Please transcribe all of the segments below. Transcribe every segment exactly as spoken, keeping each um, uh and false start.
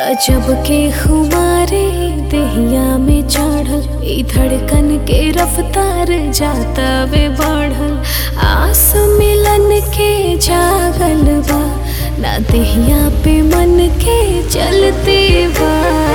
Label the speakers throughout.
Speaker 1: गजब के खुमारे देहिया में चढ़ल, ई धड़कन के रफ्तार जाता वे बढ़ल। आस मिलन के जागल बा, ना देहिया पे मन के चलते बा।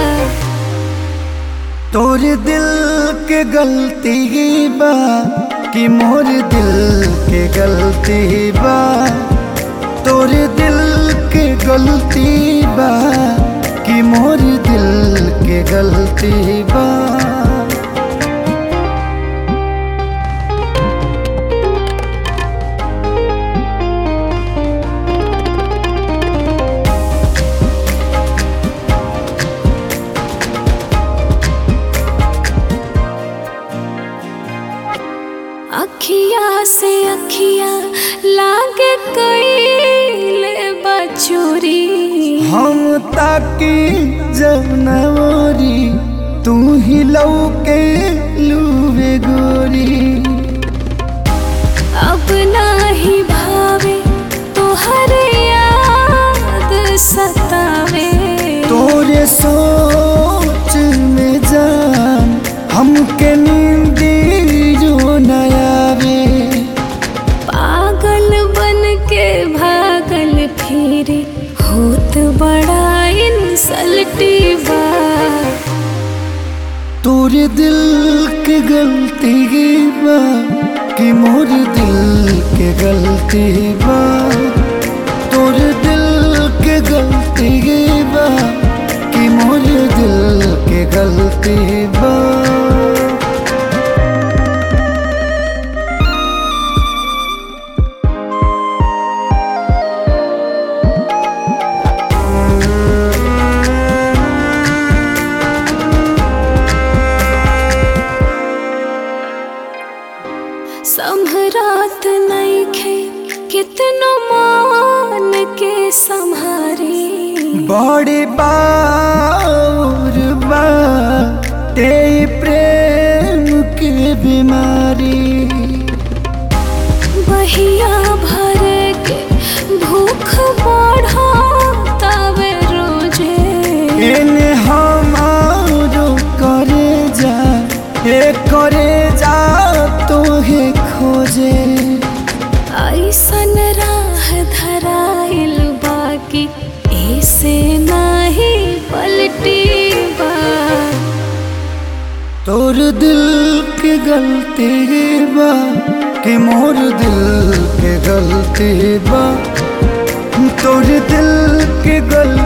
Speaker 2: तोर दिल के गलती बा कि मोर दिल के गलती बा। तोर दिल के गलती बा कि मोर दिल के गलती बा।
Speaker 1: अखिया से अखिया लागे कईले बचोरी,
Speaker 2: हम ताकी जब नवरी तू ही लौके लूवे गोरी।
Speaker 1: अब नाही भावे तोहरे याद सतावे,
Speaker 2: तोरे सोच में जान हमके नींदी जो नयावे।
Speaker 1: पागल बन के भागल फिरे होत बड़ा इंसल्टी बा।
Speaker 2: तोरे दिल के गलती बा कि मोर दिल के गलती बा। तोरे दिल के गलती बा कि मोर दिल के गलती बा।
Speaker 1: संभरात नइखे कितनो मान के संहारी,
Speaker 2: बड़ी बार बा ते प्रेम के बीमारी।
Speaker 1: बहिया भर के भूख बढ़ाता वे रोजे,
Speaker 2: एने हमारो करे जा ए करे जा तोहे खोजे।
Speaker 1: ऐसन राह धराइल बाकी ऐसे नाही पलटी बा।
Speaker 2: तोर दिल के गलती बा कि मोर दिल के गलती बा। तोर दिल के गलती